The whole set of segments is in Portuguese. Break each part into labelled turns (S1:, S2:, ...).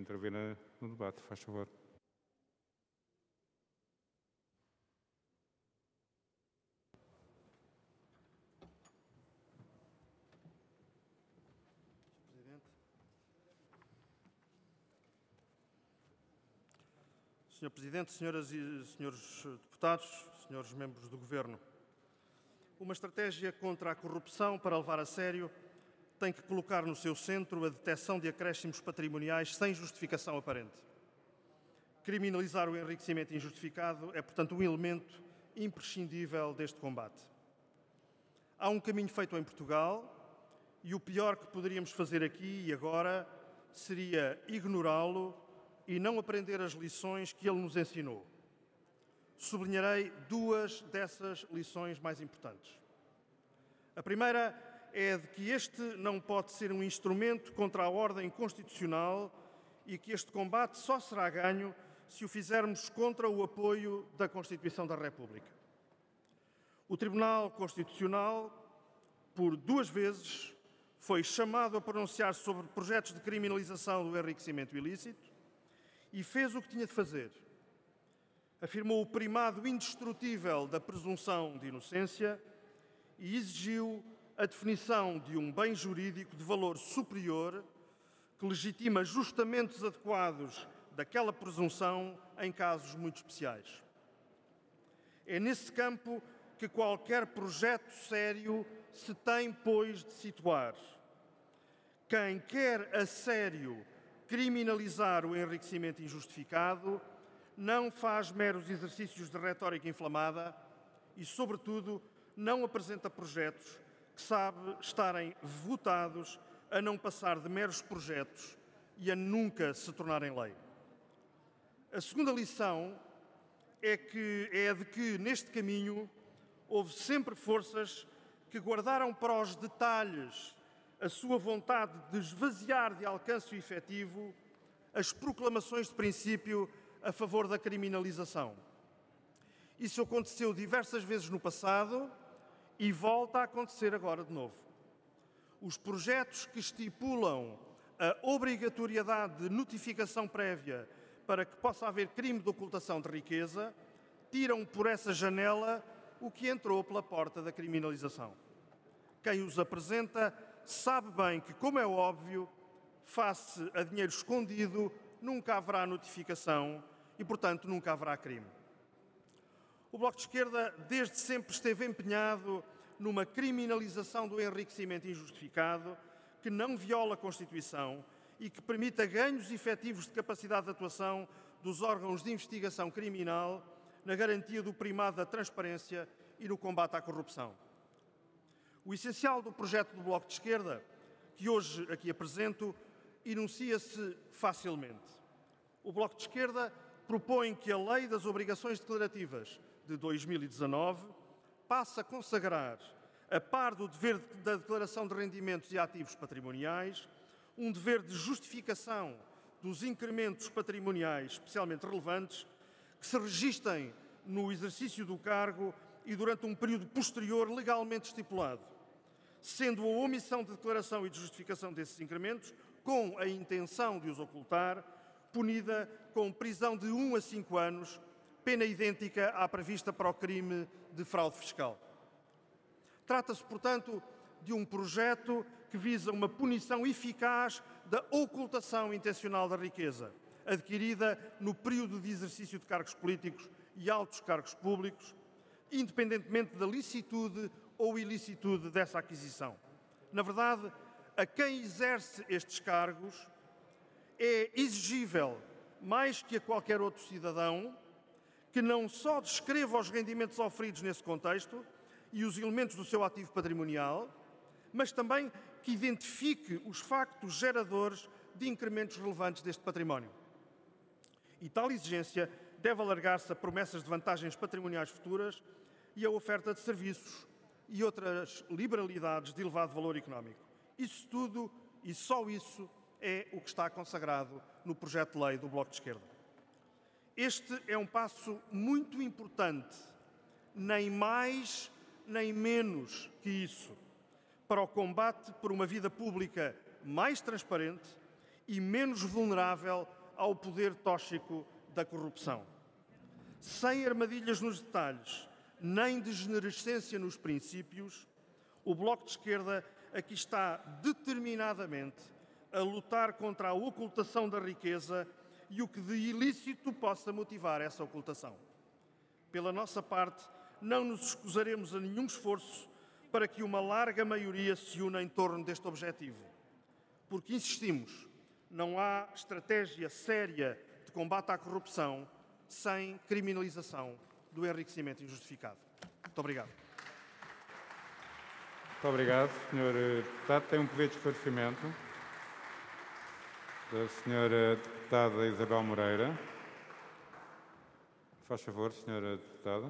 S1: intervir no debate, faz favor.
S2: Sr. Presidente, senhoras e senhores deputados, senhores membros do Governo, uma estratégia contra a corrupção para levar a sério tem que colocar no seu centro a detecção de acréscimos patrimoniais sem justificação aparente. Criminalizar o enriquecimento injustificado é, portanto, um elemento imprescindível deste combate. Há um caminho feito em Portugal e o pior que poderíamos fazer aqui e agora seria ignorá-lo e não aprender as lições que ele nos ensinou. Sublinharei duas dessas lições mais importantes. A primeira é a de que este não pode ser um instrumento contra a ordem constitucional e que este combate só será ganho se o fizermos contra o apoio da Constituição da República. O Tribunal Constitucional, por duas vezes, foi chamado a pronunciar sobre projetos de criminalização do enriquecimento ilícito e fez o que tinha de fazer. Afirmou o primado indestrutível da presunção de inocência e exigiu a definição de um bem jurídico de valor superior que legitima justamentos adequados daquela presunção em casos muito especiais. É nesse campo que qualquer projeto sério se tem, pois, de situar. Quem quer a sério criminalizar o enriquecimento injustificado não faz meros exercícios de retórica inflamada e, sobretudo, não apresenta projetos que sabe estarem votados a não passar de meros projetos e a nunca se tornarem lei. A segunda lição é a de que, neste caminho, houve sempre forças que guardaram para os detalhes a sua vontade de esvaziar de alcance efetivo as proclamações de princípio a favor da criminalização. Isso aconteceu diversas vezes no passado e volta a acontecer agora de novo. Os projetos que estipulam a obrigatoriedade de notificação prévia para que possa haver crime de ocultação de riqueza tiram por essa janela o que entrou pela porta da criminalização. Quem os apresenta sabe bem que, como é óbvio, face a dinheiro escondido, nunca haverá notificação e, portanto, nunca haverá crime. O Bloco de Esquerda desde sempre esteve empenhado numa criminalização do enriquecimento injustificado que não viola a Constituição e que permita ganhos efetivos de capacidade de atuação dos órgãos de investigação criminal na garantia do primado da transparência e no combate à corrupção. O essencial do projeto do Bloco de Esquerda, que hoje aqui apresento, enuncia-se facilmente. O Bloco de Esquerda propõe que a Lei das Obrigações Declarativas de 2019 passe a consagrar, a par do dever da declaração de rendimentos e ativos patrimoniais, um dever de justificação dos incrementos patrimoniais especialmente relevantes que se registem no exercício do cargo e durante um período posterior legalmente estipulado, sendo a omissão de declaração e de justificação desses incrementos, com a intenção de os ocultar, punida com prisão de 1 a 5 anos, pena idêntica à prevista para o crime de fraude fiscal. Trata-se, portanto, de um projeto que visa uma punição eficaz da ocultação intencional da riqueza, adquirida no período de exercício de cargos políticos e altos cargos públicos, independentemente da licitude ou ilicitude dessa aquisição. Na verdade, a quem exerce estes cargos é exigível, mais que a qualquer outro cidadão, que não só descreva os rendimentos oferidos nesse contexto e os elementos do seu ativo patrimonial, mas também que identifique os factos geradores de incrementos relevantes deste património. E tal exigência deve alargar-se a promessas de vantagens patrimoniais futuras e a oferta de serviços e outras liberalidades de elevado valor económico. Isso tudo e só isso é o que está consagrado no projeto de lei do Bloco de Esquerda. Este é um passo muito importante, nem mais nem menos que isso, para o combate por uma vida pública mais transparente e menos vulnerável ao poder tóxico da corrupção. Sem armadilhas nos detalhes, nem degenerescência nos princípios, o Bloco de Esquerda aqui está determinadamente a lutar contra a ocultação da riqueza e o que de ilícito possa motivar essa ocultação. Pela nossa parte, não nos escusaremos a nenhum esforço para que uma larga maioria se una em torno deste objetivo. Porque, insistimos, não há estratégia séria de combate à corrupção sem criminalização do enriquecimento injustificado. Muito obrigado.
S1: Muito obrigado, Sr. Deputado. Tem um pedido de esclarecimento da Sra. Deputada Isabel Moreira. Faz favor, Sra. Deputada.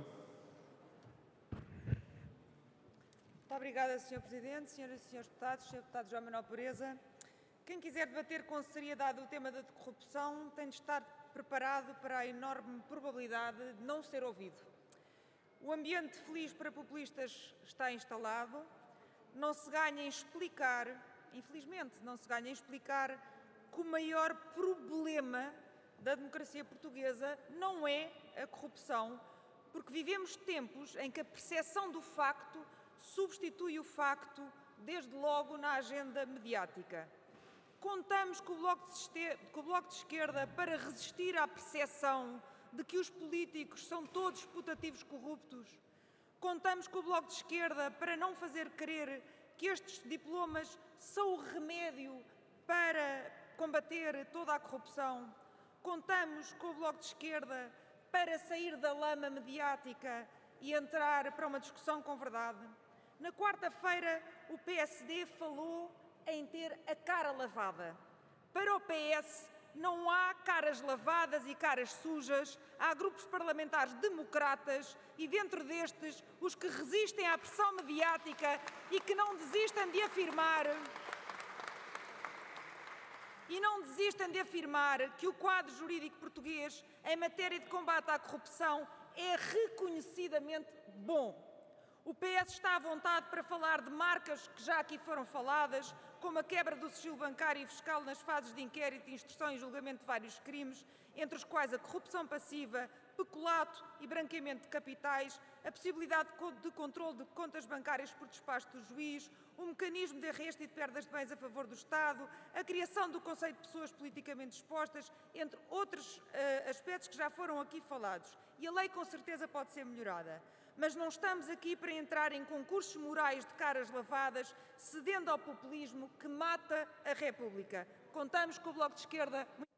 S3: Muito obrigada, Sr. Presidente, Senhoras e Senhores Deputados, Sr. Deputado João Manuel Pureza. Quem quiser debater com seriedade o tema da corrupção tem de estar preparado para a enorme probabilidade de não ser ouvido. O ambiente feliz para populistas está instalado. Não se ganha em explicar, infelizmente, não se ganha em explicar que o maior problema da democracia portuguesa não é a corrupção, porque vivemos tempos em que a percepção do facto substitui o facto, desde logo na agenda mediática. Contamos com o Bloco de Esquerda para resistir à percepção de que os políticos são todos putativos corruptos. Contamos com o Bloco de Esquerda para não fazer crer que estes diplomas são o remédio para combater toda a corrupção. Contamos com o Bloco de Esquerda para sair da lama mediática e entrar para uma discussão com verdade. Na quarta-feira, o PSD falou em ter a cara lavada. Para o PS, não há caras lavadas e caras sujas, há grupos parlamentares democratas e, dentro destes, os que resistem à pressão mediática e que não desistem de afirmar que o quadro jurídico português em matéria de combate à corrupção é reconhecidamente bom. O PS está à vontade para falar de marcas que já aqui foram faladas, como a quebra do sigilo bancário e fiscal nas fases de inquérito, instrução e julgamento de vários crimes, entre os quais a corrupção passiva, peculato e branqueamento de capitais, a possibilidade de controle de contas bancárias por despacho do juiz, o mecanismo de arresto e de perdas de bens a favor do Estado, a criação do conceito de pessoas politicamente expostas, entre outros aspectos que já foram aqui falados. E a lei com certeza pode ser melhorada. Mas não estamos aqui para entrar em concursos morais de caras lavadas, cedendo ao populismo que mata a República. Contamos com o Bloco de Esquerda.
S1: Muito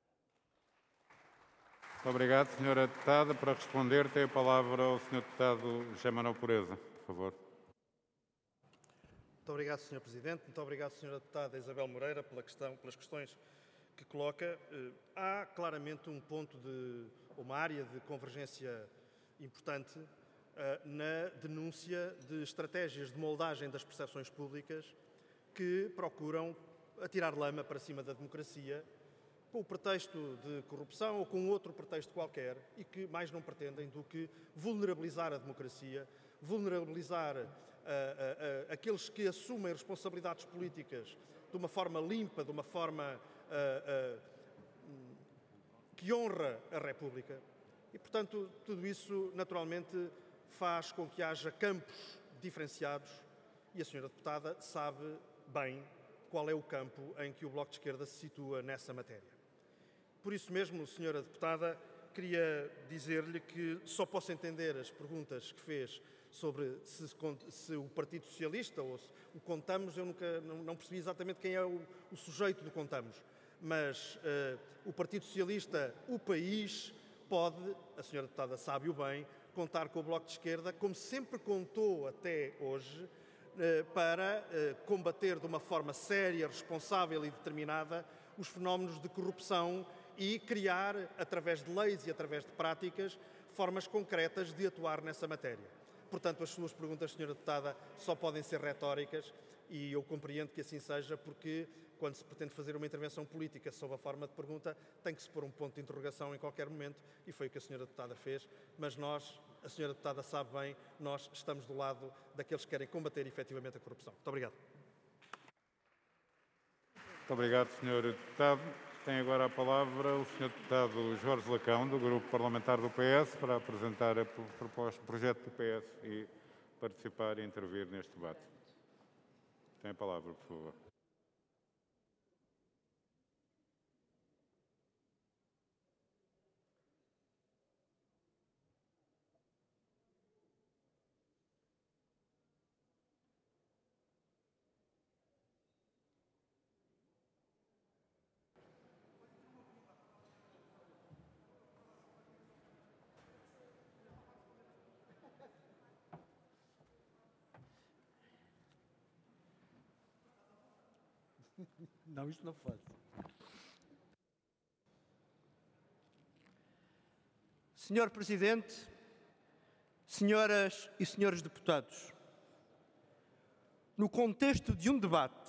S1: obrigado, Sra. Deputada. Para responder, tem a palavra o Sr. Deputado José Manuel Pureza, por favor.
S2: Muito obrigado, Sr. Presidente. Muito obrigado, Sra. Deputada Isabel Moreira, pelas questões que coloca. Há claramente um ponto uma área de convergência importante na denúncia de estratégias de moldagem das percepções públicas que procuram atirar lama para cima da democracia com o pretexto de corrupção ou com outro pretexto qualquer e que mais não pretendem do que vulnerabilizar a democracia, vulnerabilizar aqueles que assumem responsabilidades políticas de uma forma limpa, de uma forma que honra a República. E, portanto, tudo isso, naturalmente, faz com que haja campos diferenciados e a Sra. Deputada sabe bem qual é o campo em que o Bloco de Esquerda se situa nessa matéria. Por isso mesmo, Sra. Deputada, queria dizer-lhe que só posso entender as perguntas que fez sobre se o Partido Socialista ou se o Contamos, eu não percebi exatamente quem é o sujeito do Contamos, mas o Partido Socialista, o país, pode, a Sra. Deputada sabe-o bem, contar com o Bloco de Esquerda, como sempre contou até hoje, para combater de uma forma séria, responsável e determinada os fenómenos de corrupção e criar, através de leis e através de práticas, formas concretas de atuar nessa matéria. Portanto, as suas perguntas, Sra. Deputada, só podem ser retóricas e eu compreendo que assim seja, porque quando se pretende fazer uma intervenção política sob a forma de pergunta, tem que se pôr um ponto de interrogação em qualquer momento e foi o que a Sra. Deputada fez, mas nós, a Sra. Deputada sabe bem, nós estamos do lado daqueles que querem combater efetivamente a corrupção. Muito obrigado.
S1: Muito obrigado, Sr. Deputado. Tem agora a palavra o Sr. Deputado Jorge Lacão, do Grupo Parlamentar do PS, para apresentar o projeto do PS e participar e intervir neste debate. Tem a palavra, por favor.
S4: Não, isto não faço. Senhor Presidente, senhoras e senhores deputados, no contexto de um debate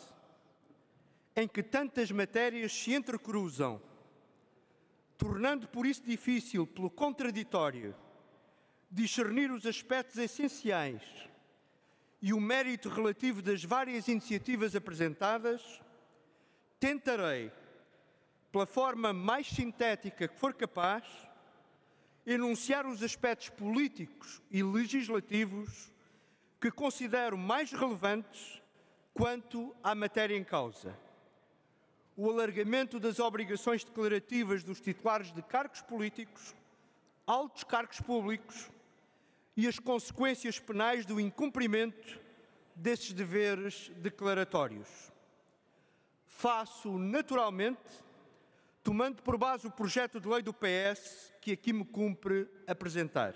S4: em que tantas matérias se entrecruzam, tornando por isso difícil, pelo contraditório, discernir os aspectos essenciais e o mérito relativo das várias iniciativas apresentadas, tentarei, pela forma mais sintética que for capaz, enunciar os aspectos políticos e legislativos que considero mais relevantes quanto à matéria em causa. O alargamento das obrigações declarativas dos titulares de cargos políticos, altos cargos públicos e as consequências penais do incumprimento desses deveres declaratórios. Faço, naturalmente, tomando por base o projeto de lei do PS que aqui me cumpre apresentar.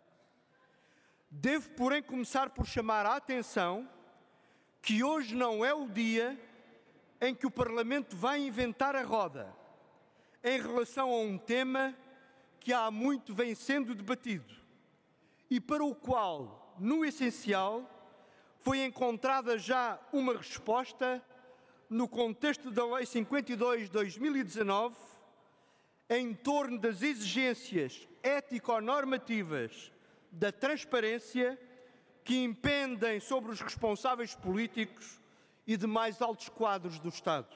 S4: Devo, porém, começar por chamar a atenção que hoje não é o dia em que o Parlamento vai inventar a roda em relação a um tema que há muito vem sendo debatido e para o qual, no essencial, foi encontrada já uma resposta no contexto da Lei 52/2019, em torno das exigências ético-normativas da transparência que impendem sobre os responsáveis políticos e demais altos quadros do Estado.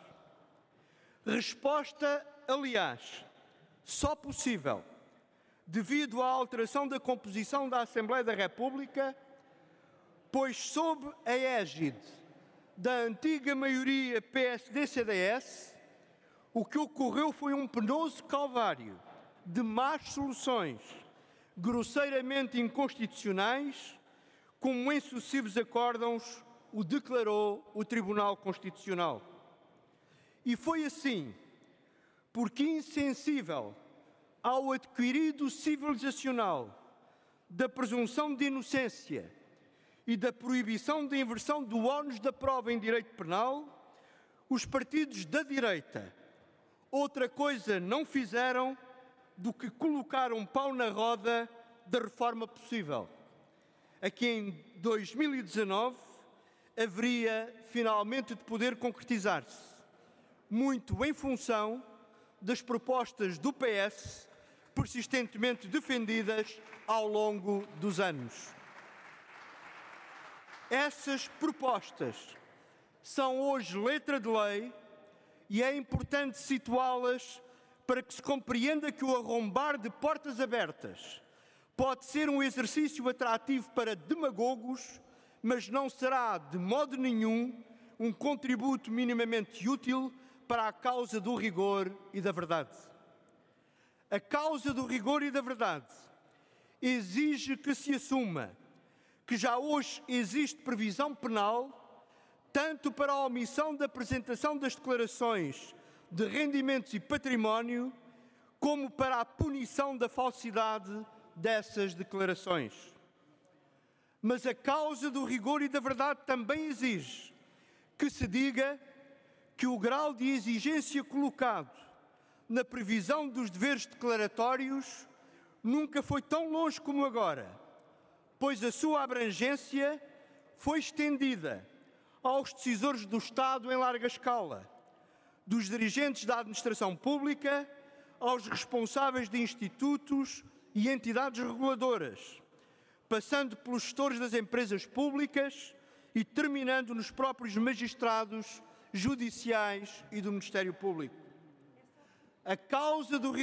S4: Resposta, aliás, só possível devido à alteração da composição da Assembleia da República, pois sob a égide da antiga maioria PSD-CDS, o que ocorreu foi um penoso calvário de más soluções, grosseiramente inconstitucionais, como em sucessivos acórdãos o declarou o Tribunal Constitucional. E foi assim, porque insensível ao adquirido civilizacional da presunção de inocência e da proibição de inversão do ónus da prova em direito penal, os partidos da direita outra coisa não fizeram do que colocar um pau na roda da reforma possível, a que em 2019 haveria finalmente de poder concretizar-se, muito em função das propostas do PS persistentemente defendidas ao longo dos anos. Essas propostas são hoje letra de lei e é importante situá-las para que se compreenda que o arrombar de portas abertas pode ser um exercício atrativo para demagogos, mas não será de modo nenhum um contributo minimamente útil para a causa do rigor e da verdade. A causa do rigor e da verdade exige que se assuma que já hoje existe previsão penal tanto para a omissão da apresentação das declarações de rendimentos e património, como para a punição da falsidade dessas declarações. Mas a causa do rigor e da verdade também exige que se diga que o grau de exigência colocado na previsão dos deveres declaratórios nunca foi tão longe como agora, pois a sua abrangência foi estendida aos decisores do Estado em larga escala, dos dirigentes da administração pública aos responsáveis de institutos e entidades reguladoras, passando pelos gestores das empresas públicas e terminando nos próprios magistrados judiciais e do Ministério Público. a causa do